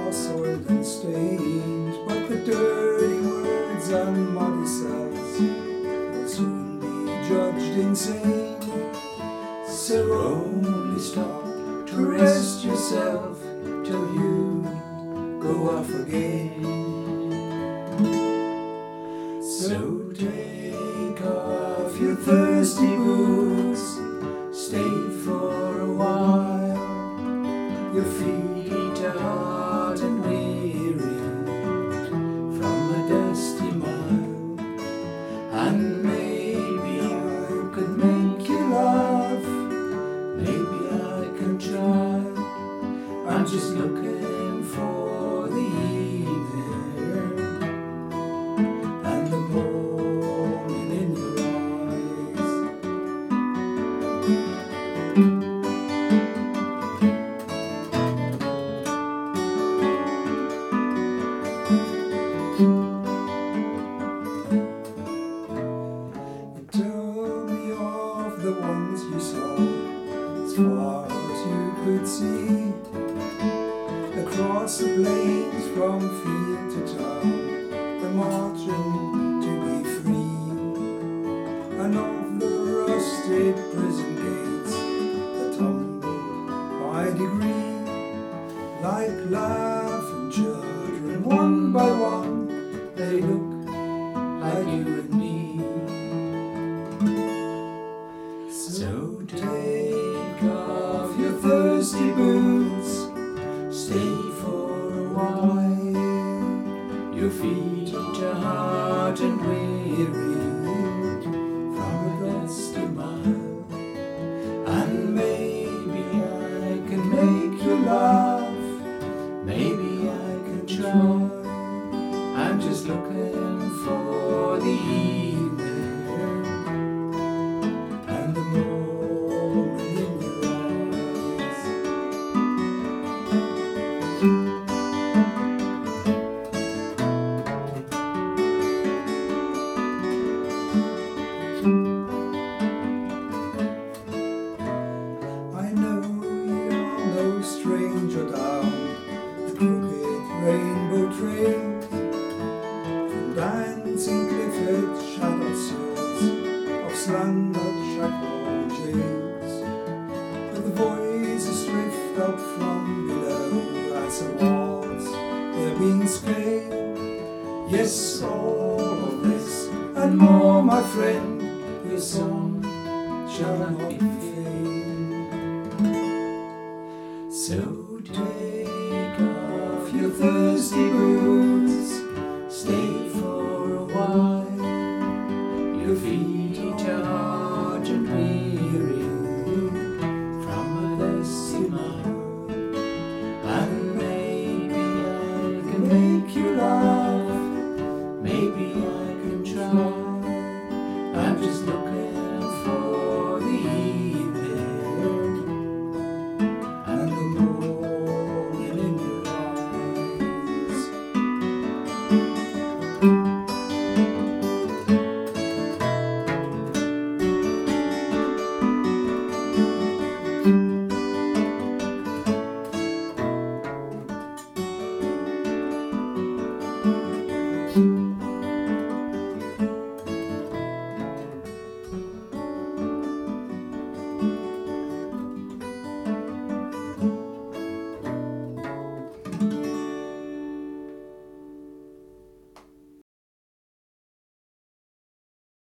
are soiled and stained, but the dirty words and muddy cells will soon be judged insane. So only stop to rest yourself till you go off again. So take off your thirsty boots, stay for a while. Your feet are hot and weary from a dusty mile, and maybe I could make you laugh, maybe I can try. I'm just looking for the evening and the morning in your eyes. You told me of the ones you saw as far as you could see, across the plains from field to town, they're marching to be free. And of the rusted prison gates that tumble by degree, like laughing children, one by one, they look like you and me. So take off your thirsty boots, stay for a while. Your feet are hot and weary from a dusty mile, and maybe I can make you laugh, maybe I can try. I'm just looking for the evening and the morning in your eyes. I know you're no stranger down the crooked rainbow trail, from dancing cliff-edge shadowed sills of slandered shackled jails, where the voices drift up from below as awards they're being scaled. Yes, all of this and more, my friend, your song shall not be failed. So take off your thirsty boots,